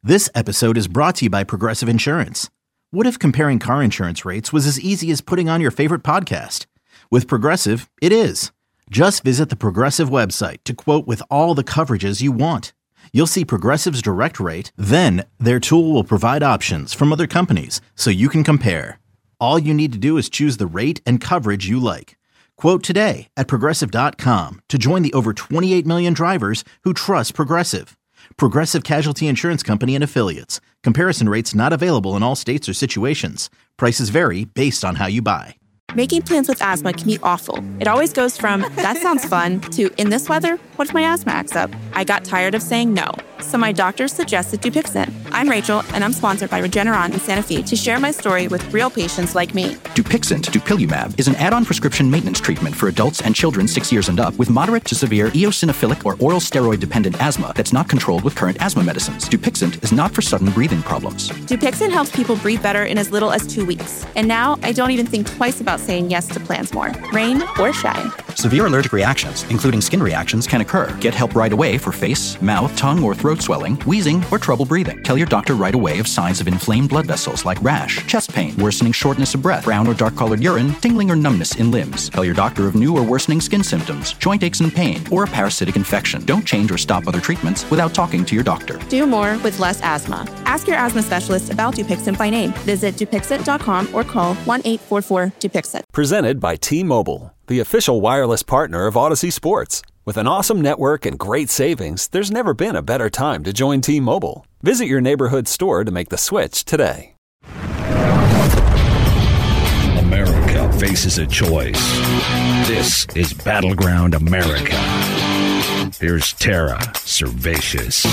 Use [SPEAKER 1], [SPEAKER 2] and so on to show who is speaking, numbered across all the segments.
[SPEAKER 1] This episode is brought to you by Progressive Insurance. What if comparing car insurance rates was as easy as putting on your favorite podcast? With Progressive, it is. Just visit the Progressive website to quote with all the coverages you want. You'll see Progressive's direct rate, then their tool will provide options from other companies so you can compare. All you need to do is choose the rate and coverage you like. Quote today at Progressive.com to join the over 28 million drivers who trust Progressive. Progressive Casualty Insurance Company and Affiliates. Comparison rates not available in all states or situations. Prices vary based on how you buy.
[SPEAKER 2] Making plans with asthma can be awful. It always goes from, that sounds fun, to, in this weather, what if my asthma acts up? I got tired of saying no, so my doctor suggested Dupixent. I'm Rachel, and I'm sponsored by Regeneron in Santa Fe to share my story with real patients like me.
[SPEAKER 3] Dupixent, dupilumab, is an add-on prescription maintenance treatment for adults and children 6 years and up with moderate to severe eosinophilic or oral steroid-dependent asthma that's not controlled with current asthma medicines. Dupixent is not for sudden breathing problems.
[SPEAKER 2] Dupixent helps people breathe better in as little as 2 weeks. And now, I don't even think twice about saying yes to plans more, rain or shine.
[SPEAKER 3] Severe allergic reactions, including skin reactions, can occur. Get help right away for face, mouth, tongue, or throat swelling, wheezing, or trouble breathing. Tell your doctor right away of signs of inflamed blood vessels like rash, chest pain, worsening shortness of breath, brown or dark-colored urine, tingling or numbness in limbs. Tell your doctor of new or worsening skin symptoms, joint aches and pain, or a parasitic infection. Don't change or stop other treatments without talking to your doctor.
[SPEAKER 2] Do more with less asthma. Ask your asthma specialist about Dupixent by name. Visit Dupixent.com or call 1-844-DUPIXENT.
[SPEAKER 4] Presented by T-Mobile, the official wireless partner of Odyssey Sports. With an awesome network and great savings, there's never been a better time to join T-Mobile. Visit your neighborhood store to make the switch today.
[SPEAKER 5] America faces a choice. This is Battleground America. Here's Tara Servatius.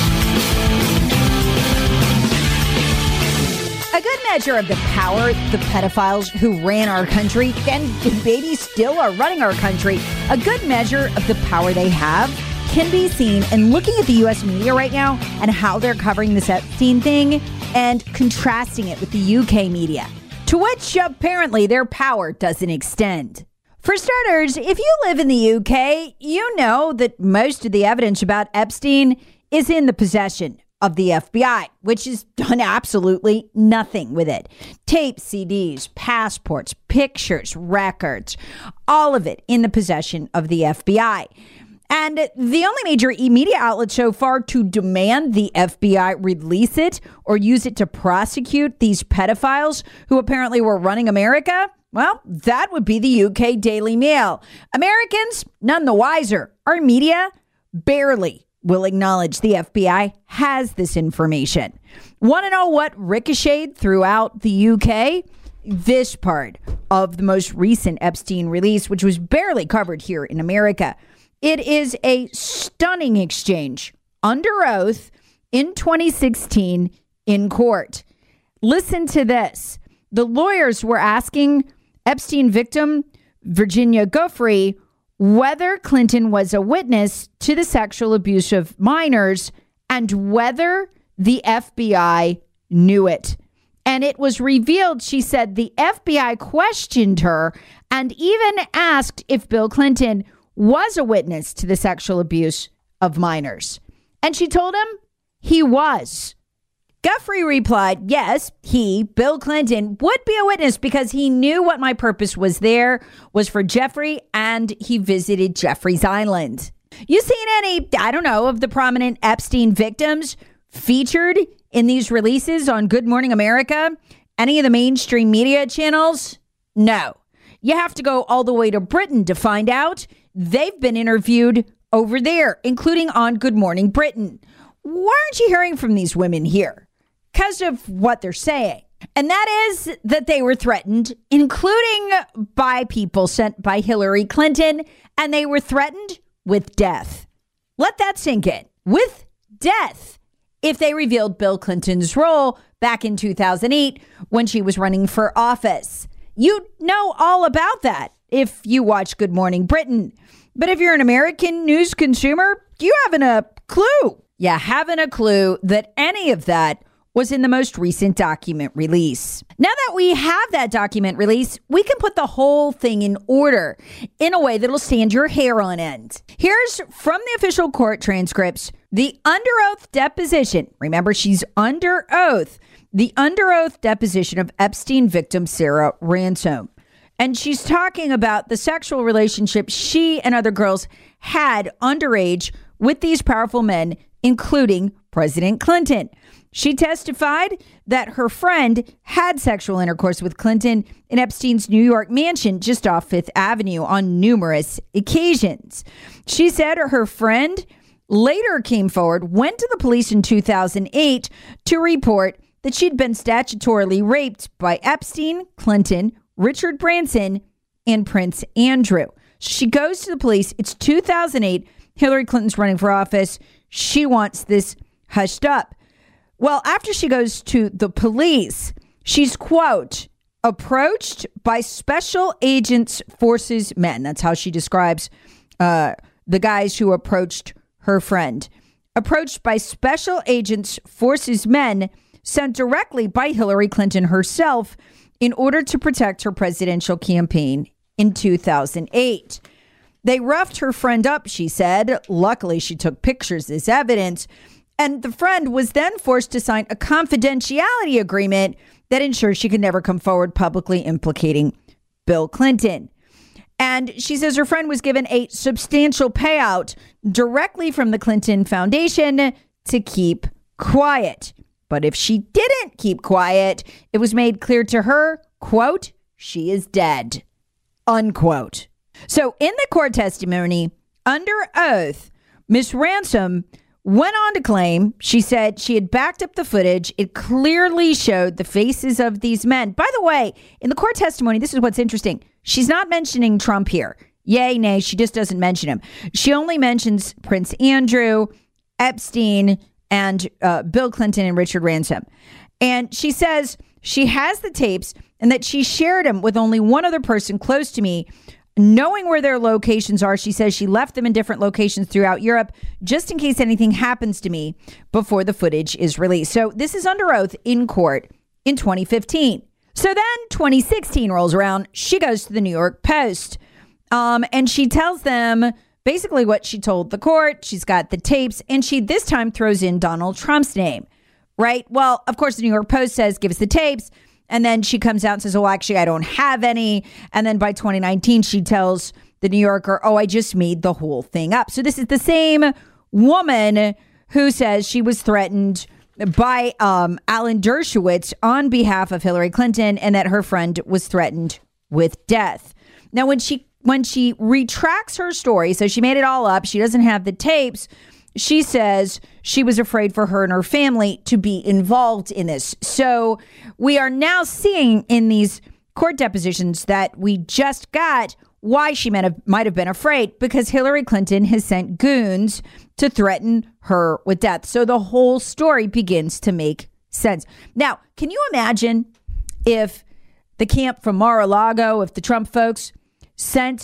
[SPEAKER 6] A good measure of the power the pedophiles who ran our country and maybe still are running our country, a good measure of the power they have can be seen in looking at the U.S. media right now and how they're covering this Epstein thing and contrasting it with the U.K. media, to which apparently their power doesn't extend. For starters, if you live in the U.K., you know that most of the evidence about Epstein is in the possession of the FBI, which has done absolutely nothing with it. Tapes, CDs, passports, pictures, records, all of it in the possession of the FBI. And the only major media outlet so far to demand the FBI release it or use it to prosecute these pedophiles who apparently were running America, well, that would be the UK Daily Mail. Americans, none the wiser. Our media, barely will acknowledge the FBI has this information. Want to know what ricocheted throughout the UK? This part of the most recent Epstein release, which was barely covered here in America. It is a stunning exchange under oath in 2016 in court. Listen to this. The lawyers were asking Epstein victim Virginia Giuffre whether Clinton was a witness to the sexual abuse of minors and whether the FBI knew it. And it was revealed, she said, the FBI questioned her and even asked if Bill Clinton was a witness to the sexual abuse of minors. And she told him he was. Giuffre replied, yes, he, Bill Clinton, would be a witness because he knew what my purpose was there was for Jeffrey, and he visited Jeffrey's Island. You seen any, of the prominent Epstein victims featured in these releases on Good Morning America? Any of the mainstream media channels? No. You have to go all the way to Britain to find out. They've been interviewed over there, including on Good Morning Britain. Why aren't you hearing from these women here? Because of what they're saying. And that is that they were threatened, including by people sent by Hillary Clinton, and they were threatened with death. Let that sink in. With death. If they revealed Bill Clinton's role back in 2008 when she was running for office. You know all about that if you watch Good Morning Britain. But if you're an American news consumer, you haven't a clue. You haven't a clue that any of that was in the most recent document release. Now that we have that document release, we can put the whole thing in order in a way that'll stand your hair on end. Here's from the official court transcripts, the under oath deposition. Remember, she's under oath. The under oath deposition of Epstein victim Sarah Ransom. And she's talking about the sexual relationship she and other girls had underage with these powerful men, including President Clinton. She testified that her friend had sexual intercourse with Clinton in Epstein's New York mansion just off Fifth Avenue on numerous occasions. She said her friend later came forward, went to the police in 2008 to report that she'd been statutorily raped by Epstein, Clinton, Richard Branson, and Prince Andrew. She goes to the police. It's 2008. Hillary Clinton's running for office. She wants this hushed up. Well, after she goes to the police, she's, quote, approached by special agents forces men. That's how she describes the guys who approached her friend. Approached by special agents forces men sent directly by Hillary Clinton herself in order to protect her presidential campaign in 2008. They roughed her friend up, she said. Luckily, she took pictures as evidence. And the friend was then forced to sign a confidentiality agreement that ensures she could never come forward publicly implicating Bill Clinton. And she says her friend was given a substantial payout directly from the Clinton Foundation to keep quiet. But if she didn't keep quiet, it was made clear to her, quote, she is dead, unquote. So in the court testimony, under oath, Ms. Ransom went on to claim, she said she had backed up the footage. It clearly showed the faces of these men. By the way, in the court testimony, this is what's interesting. She's not mentioning Trump here. Yay, nay, she just doesn't mention him. She only mentions Prince Andrew, Epstein, and Bill Clinton and Richard Ransom. And she says she has the tapes and that she shared them with only one other person close to me, knowing where their locations are. She says she left them in different locations throughout Europe just in case anything happens to me before the footage is released. So this is under oath in court in 2015. So then 2016 rolls around. She goes to the New York Post and she tells them basically what she told the court. She's got the tapes and she this time throws in Donald Trump's name, right? Well, of course, the New York Post says, give us the tapes. And then she comes out and says, oh, actually, I don't have any. And then by 2019, she tells the New Yorker, oh, I just made the whole thing up. So this is the same woman who says she was threatened by Alan Dershowitz on behalf of Hillary Clinton and that her friend was threatened with death. Now, when she retracts her story, so she made it all up, she doesn't have the tapes. She says she was afraid for her and her family to be involved in this. So we are now seeing in these court depositions that we just got why she might have been afraid, because Hillary Clinton has sent goons to threaten her with death. So the whole story begins to make sense. Now, can you imagine if the camp from Mar-a-Lago, if the Trump folks sent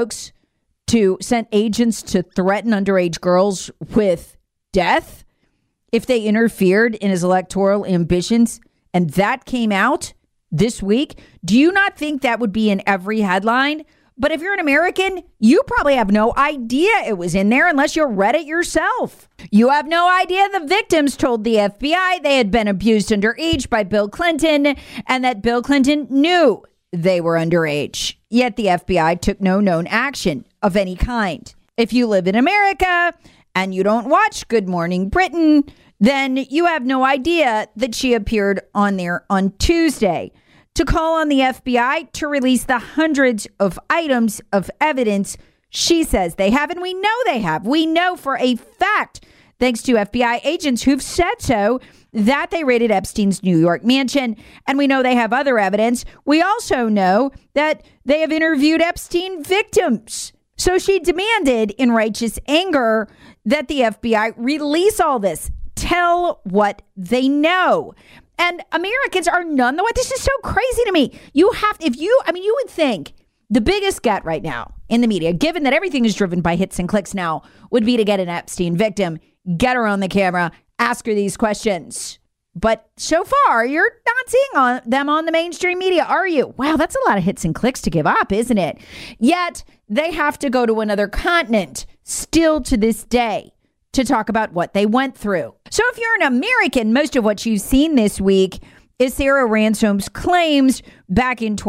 [SPEAKER 6] agents to threaten underage girls with death if they interfered in his electoral ambitions, and that came out this week? Do you not think that would be in every headline? But if you're an American, you probably have no idea it was in there unless you read it yourself. You have no idea the victims told the FBI they had been abused underage by Bill Clinton and that Bill Clinton knew they were underage. Yet the FBI took no known action of any kind. If you live in America and you don't watch Good Morning Britain, then you have no idea that she appeared on there on Tuesday to call on the FBI to release the hundreds of items of evidence she says they have. And we know they have. We know for a fact, thanks to FBI agents who've said so, that they raided Epstein's New York mansion. And we know they have other evidence. We also know that they have interviewed Epstein victims. So she demanded in righteous anger that the FBI release all this, tell what they know. And Americans are none the way. This is so crazy to me. You would think the biggest get right now in the media, given that everything is driven by hits and clicks now, would be to get an Epstein victim, get her on the camera, ask her these questions. But so far, you're not seeing them on the mainstream media, are you? Wow, that's a lot of hits and clicks to give up, isn't it? Yet, they have to go to another continent, still to this day, to talk about what they went through. So if you're an American, most of what you've seen this week is Sarah Ransom's claims back in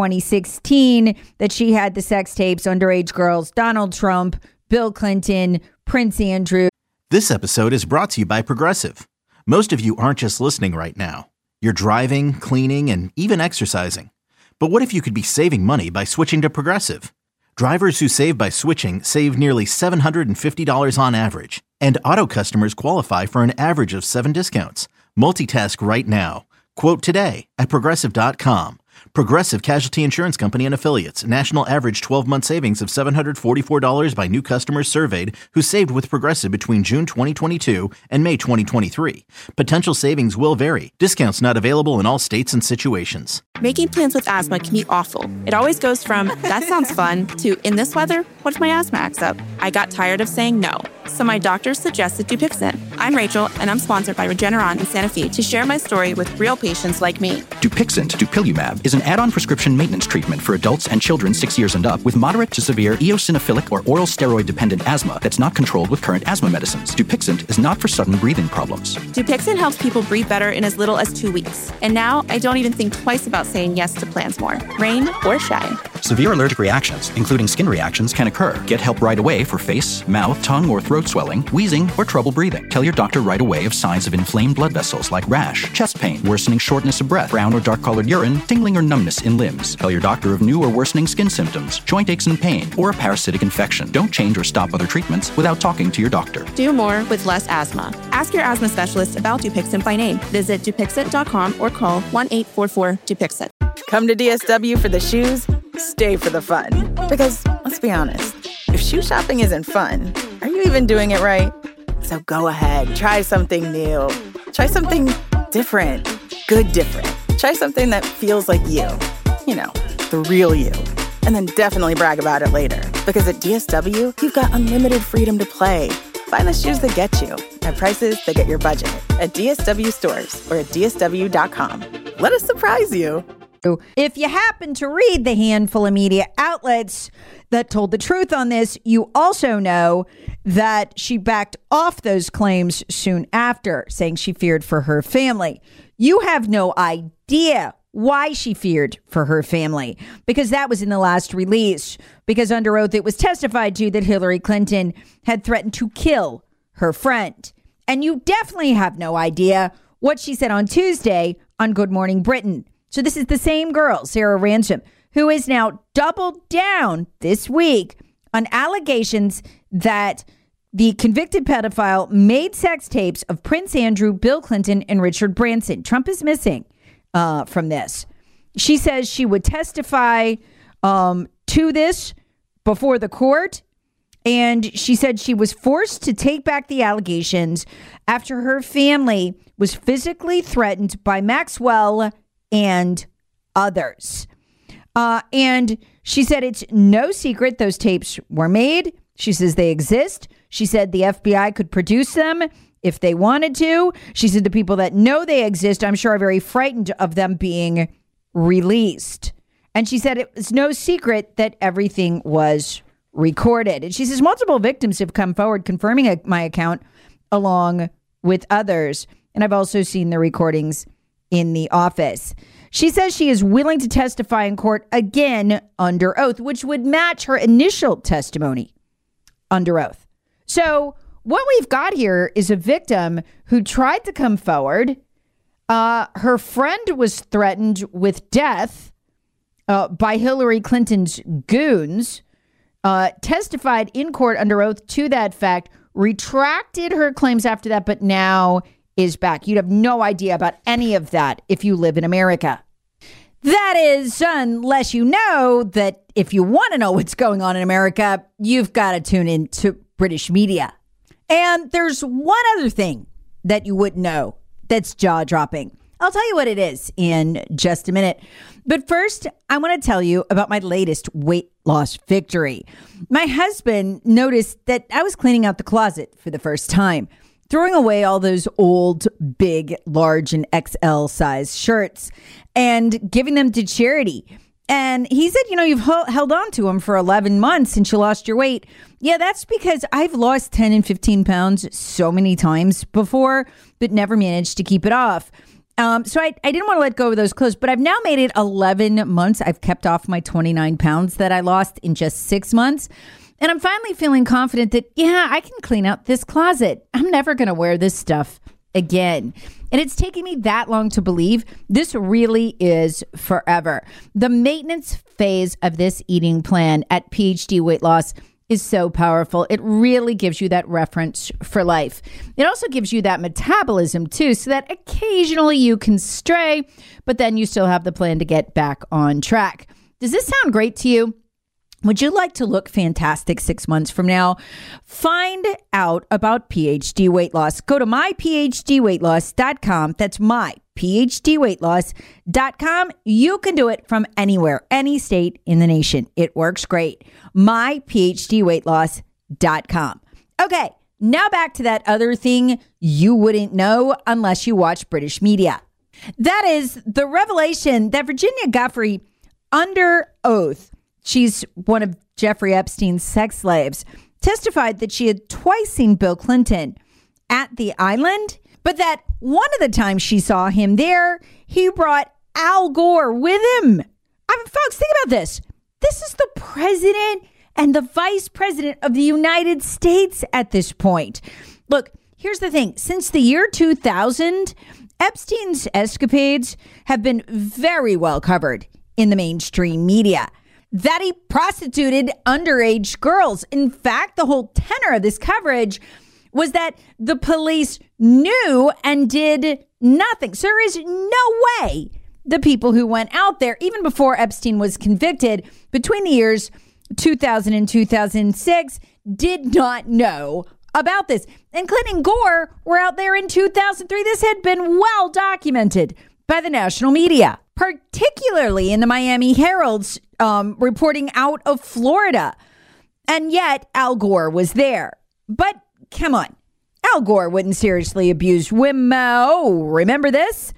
[SPEAKER 6] 2016 that she had the sex tapes, underage girls, Donald Trump, Bill Clinton, Prince Andrew.
[SPEAKER 1] This episode is brought to you by Progressive. Most of you aren't just listening right now. You're driving, cleaning, and even exercising. But what if you could be saving money by switching to Progressive? Drivers who save by switching save nearly $750 on average. And auto customers qualify for an average of 7 discounts. Multitask right now. Quote today at Progressive.com. Progressive Casualty Insurance Company and Affiliates. National average 12-month savings of $744 by new customers surveyed who saved with Progressive between June 2022 and May 2023. Potential savings will vary. Discounts not available in all states and situations.
[SPEAKER 2] Making plans with asthma can be awful. It always goes from, that sounds fun, to, in this weather, what if my asthma acts up? I got tired of saying no. So my doctor suggested Dupixent. I'm Rachel, and I'm sponsored by Regeneron and Sanofi to share my story with real patients like me.
[SPEAKER 3] Dupixent, dupilumab, is an add-on prescription maintenance treatment for adults and children 6 years and up with moderate to severe eosinophilic or oral steroid-dependent asthma that's not controlled with current asthma medicines. Dupixent is not for sudden breathing problems.
[SPEAKER 2] Dupixent helps people breathe better in as little as 2 weeks. And now I don't even think twice about saying yes to plans more, rain or shine.
[SPEAKER 3] Severe allergic reactions, including skin reactions, can occur. Get help right away for face, mouth, tongue, or throat swelling, wheezing, or trouble breathing. Tell your doctor right away of signs of inflamed blood vessels like rash, chest pain, worsening shortness of breath, brown or dark-colored urine, tingling or numbness in limbs. Tell your doctor of new or worsening skin symptoms, joint aches and pain, or a parasitic infection. Don't change or stop other treatments without talking to your doctor.
[SPEAKER 2] Do more with less asthma. Ask your asthma specialist about Dupixent by name. Visit Dupixent.com or call 1-844-DUPIXENT.
[SPEAKER 7] Come to DSW for the shoes, stay for the fun. Because, let's be honest, if shoe shopping isn't fun, are you even doing it right? So go ahead, try something new. Try something different. Good different. Try something that feels like you. You know, the real you. And then definitely brag about it later. Because at DSW, you've got unlimited freedom to play. Find the shoes that get you at prices that get your budget at DSW stores or at DSW.com. Let us surprise you.
[SPEAKER 6] If you happen to read the handful of media outlets that told the truth on this, you also know that she backed off those claims soon after, saying she feared for her family. You have no idea why she feared for her family, because that was in the last release. Because under oath, it was testified to that Hillary Clinton had threatened to kill her friend. And you definitely have no idea what she said on Tuesday on Good Morning Britain. So this is the same girl, Sarah Ransom, who is now doubled down this week on allegations that the convicted pedophile made sex tapes of Prince Andrew, Bill Clinton, and Richard Branson. Trump is missing from this. She says she would testify to this before the court. And she said she was forced to take back the allegations after her family was physically threatened by Maxwell and others. And she said it's no secret those tapes were made. She says they exist. She said the FBI could produce them if they wanted to. She said the people that know they exist, I'm sure, are very frightened of them being released. And she said it was no secret that everything was recorded. And she says multiple victims have come forward confirming my account along with others. And I've also seen the recordings in the office. She says she is willing to testify in court again under oath, which would match her initial testimony under oath. So what we've got here is a victim who tried to come forward. Her friend was threatened with death by Hillary Clinton's goons, testified in court under oath to that fact, retracted her claims after that, but now is back. You'd have no idea about any of that if you live in America. That is, unless you know that if you want to know what's going on in America, you've got to tune in to British media. And there's one other thing that you wouldn't know that's jaw-dropping. I'll tell you what it is in just a minute. But first, I want to tell you about my latest weight loss victory. My husband noticed that I was cleaning out the closet for the first time. throwing away all those old, big, large, and XL size shirts and giving them to charity. And he said, you've held on to them for 11 months since you lost your weight. Yeah, that's because I've lost 10 and 15 pounds so many times before, but never managed to keep it off. So I didn't want to let go of those clothes, but I've now made it 11 months. I've kept off my 29 pounds that I lost in just 6 months. And I'm finally feeling confident that, I can clean out this closet. I'm never going to wear this stuff again. And it's taking me that long to believe this really is forever. The maintenance phase of this eating plan at PhD Weight Loss is so powerful. It really gives you that reference for life. It also gives you that metabolism too, so that occasionally you can stray, but then you still have the plan to get back on track. Does this sound great to you? Would you like to look fantastic 6 months from now? Find out about PhD Weight Loss. Go to myphdweightloss.com. That's myphdweightloss.com. You can do it from anywhere, any state in the nation. It works great. myphdweightloss.com. Okay, now back to that other thing you wouldn't know unless you watch British media. That is the revelation that Virginia Giuffre, under oath, she's one of Jeffrey Epstein's sex slaves, testified that she had twice seen Bill Clinton at the island, but that one of the times she saw him there, he brought Al Gore with him. I mean, folks, think about this. This is the president and the vice president of the United States at this point. Look, here's the thing. Since the year 2000, Epstein's escapades have been very well covered in the mainstream media. That he prostituted underage girls. In fact, the whole tenor of this coverage was that the police knew and did nothing. So there is no way the people who went out there, even before Epstein was convicted, between the years 2000 and 2006, did not know about this. And Clinton and Gore were out there in 2003. This had been well documented by the national media, particularly in the Miami Herald's reporting out of Florida. And yet Al Gore was there. But come on, Al Gore wouldn't seriously abuse women. Oh, remember this?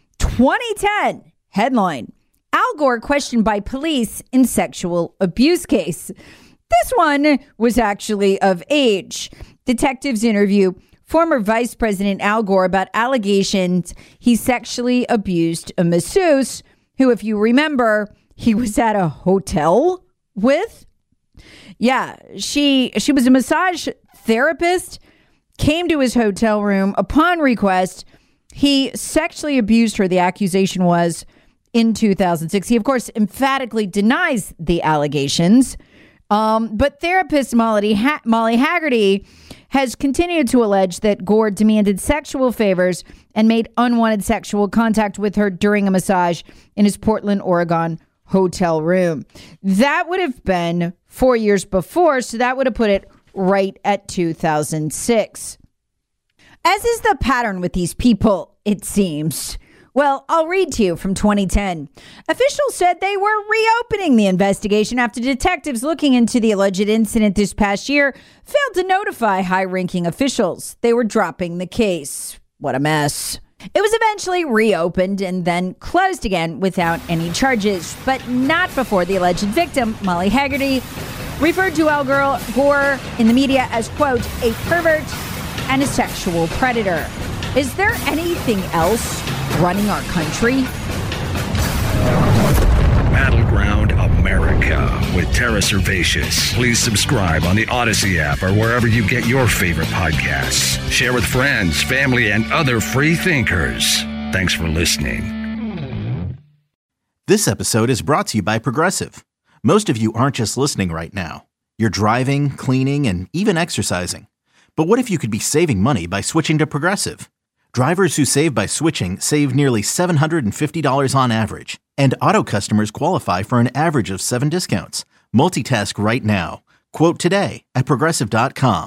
[SPEAKER 6] 2010 headline: Al Gore questioned by police in sexual abuse case. This one was actually of age. Detectives interview former Vice President Al Gore about allegations he sexually abused a masseuse who, if you remember, he was at a hotel with. Yeah, she was a massage therapist, came to his hotel room upon request. He sexually abused her, the accusation was, in 2006. He, of course, emphatically denies the allegations. But therapist Molly Haggerty has continued to allege that Gore demanded sexual favors and made unwanted sexual contact with her during a massage in his Portland, Oregon hotel room. That would have been 4 years before, so that would have put it right at 2006. As is the pattern with these people, it seems. Well, I'll read to you from 2010. Officials said they were reopening the investigation after detectives looking into the alleged incident this past year failed to notify high-ranking officials. They were dropping the case. What a mess. It was eventually reopened and then closed again without any charges, but not before the alleged victim, Molly Haggerty, referred to Al Gore in the media as, quote, a pervert and a sexual predator. Is there anything else running our country?
[SPEAKER 5] Battleground America with Tara Servatius. Please subscribe on the Odyssey app or wherever you get your favorite podcasts. Share with friends, family, and other free thinkers. Thanks for listening.
[SPEAKER 1] This episode is brought to you by Progressive. Most of you aren't just listening right now. You're driving, cleaning, and even exercising. But what if you could be saving money by switching to Progressive? Drivers who save by switching save nearly $750 on average. And auto customers qualify for an average of 7 discounts. Multitask right now. Quote today at Progressive.com.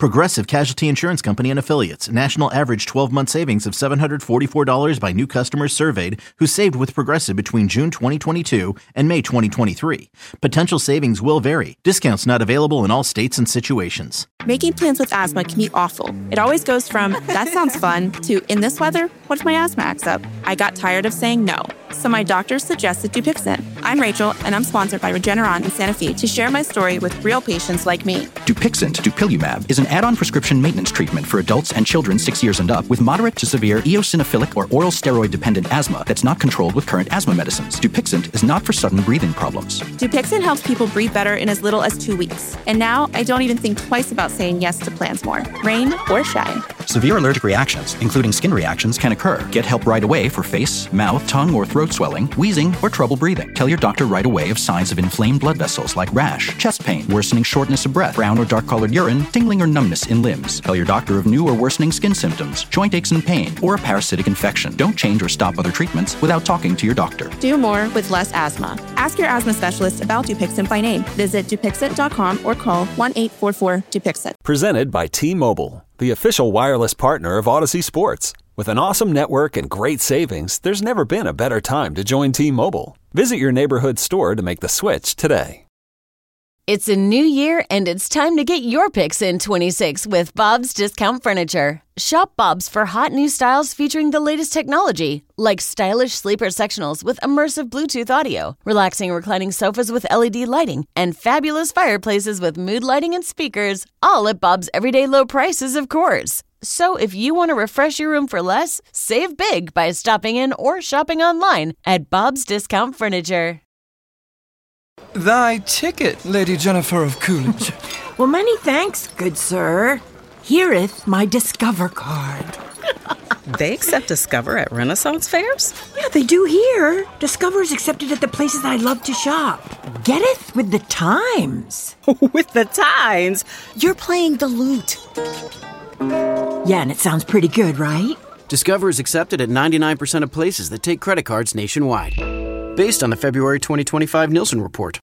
[SPEAKER 1] Progressive Casualty Insurance Company and Affiliates. National average 12-month savings of $744 by new customers surveyed who saved with Progressive between June 2022 and May 2023. Potential savings will vary. Discounts not available in all states and situations.
[SPEAKER 2] Making plans with asthma can be awful. It always goes from, that sounds fun, to, in this weather, what if my asthma acts up? I got tired of saying no. So my doctor suggested Dupixent. I'm Rachel, and I'm sponsored by Regeneron in Santa Fe to share my story with real patients like me.
[SPEAKER 3] Dupixent, dupilumab, is an add-on prescription maintenance treatment for adults and children 6 years and up with moderate to severe eosinophilic or oral steroid-dependent asthma that's not controlled with current asthma medicines. Dupixent is not for sudden breathing problems.
[SPEAKER 2] Dupixent helps people breathe better in as little as 2 weeks. And now I don't even think twice about saying yes to plans more, rain or shine.
[SPEAKER 3] Severe allergic reactions, including skin reactions, can occur. Get help right away for face, mouth, tongue, or throat swelling, wheezing, or trouble breathing. Tell your doctor right away of signs of inflamed blood vessels like rash, chest pain, worsening shortness of breath, brown or dark-colored urine, tingling or numbness in limbs. Tell your doctor of new or worsening skin symptoms, joint aches and pain, or a parasitic infection. Don't change or stop other treatments without talking to your doctor.
[SPEAKER 2] Do more with less asthma. Ask your asthma specialist about Dupixent by name. Visit Dupixent.com or call 1-844-DUPIXENT.
[SPEAKER 4] Presented by T-Mobile, the official wireless partner of Odyssey Sports. With an awesome network and great savings, there's never been a better time to join T-Mobile. Visit your neighborhood store to make the switch today.
[SPEAKER 8] It's a new year, and it's time to get your picks in 26 with Bob's Discount Furniture. Shop Bob's for hot new styles featuring the latest technology, like stylish sleeper sectionals with immersive Bluetooth audio, relaxing reclining sofas with LED lighting, and fabulous fireplaces with mood lighting and speakers, all at Bob's everyday low prices, of course. So if you want to refresh your room for less, save big by stopping in or shopping online at Bob's Discount Furniture.
[SPEAKER 9] Thy ticket, Lady Jennifer of Coolidge.
[SPEAKER 10] Well, many thanks, good sir. Here'th my Discover card.
[SPEAKER 11] They accept Discover at Renaissance fairs?
[SPEAKER 10] Yeah, they do here. Discover is accepted at the places I love to shop. Getteth with the times.
[SPEAKER 11] With the times? You're playing the lute.
[SPEAKER 10] Yeah, and it sounds pretty good, right?
[SPEAKER 12] Discover is accepted at 99% of places that take credit cards nationwide. Based on the February 2025 Nielsen report.